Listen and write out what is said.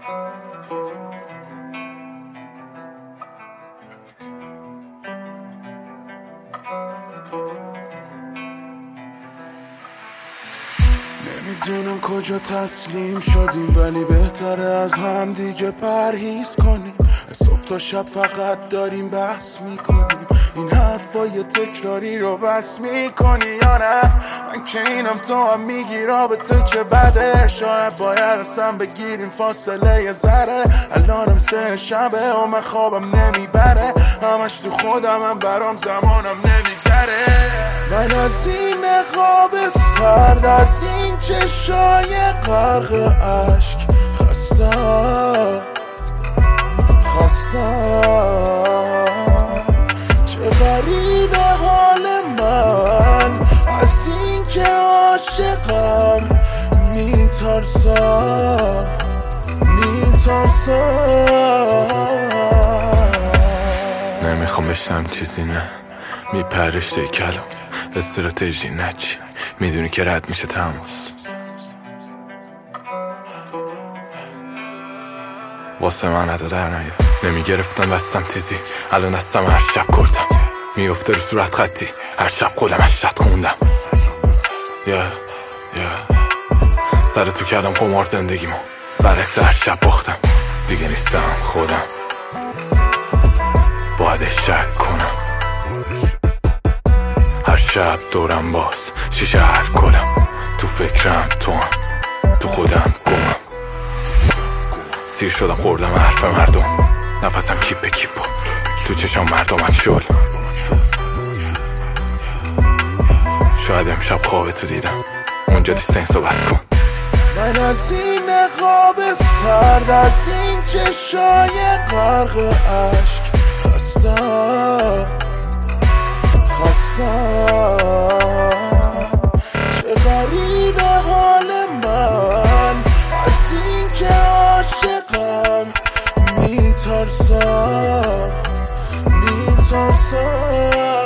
نمیدونم کجا تسلیم شدیم، ولی بهتره از هم دیگه پرهیز کنیم. صبح تا شب فقط داریم بحث میکنیم، این حرفای تکراری رو بس میکنی یا نه؟ من که اینم تو هم میگی رابطه چه بده، شاید باید اصلا بگیریم فاصله یه ذره. الانم 3 شبه و من خوابم نمیبره، همش تو خودم برام زمانم نمیگذره. من از این خواب سرد، از این چشای غرق عشق خستم. چه غریبه حال من از این که عاشقم، میترسم. نمیخوام بشنم چیزی، نه میپرشته کلام استراتژی نچی، میدونی که رد میشه تماس. واسه من عدا در نیا، نمیگرفتم بستم تیزی، الان هستم هر شب کردم. میفته رو صورت خطی، هر شب خودم اشت خوندم. سر تو کردم قمار زندگیمو، برعکس هر شب باختم. دیگه نیستم خودم، باید شک کنم. هر شب دورم باز شیشه هر کلم، تو فکرم تو هم، تو خودم گمم. سیر شدم خوردم حرف مردم، نفسم کیپ کیپ بود، تو چشم مردم اکشل. شاید امشب خواب تو دیدم، اونجا دیستنسو بس کن. من از این خواب سرد، از این چشای غرق عشق خستم. چه غریبه حال من از این که عاشقم، میترسم.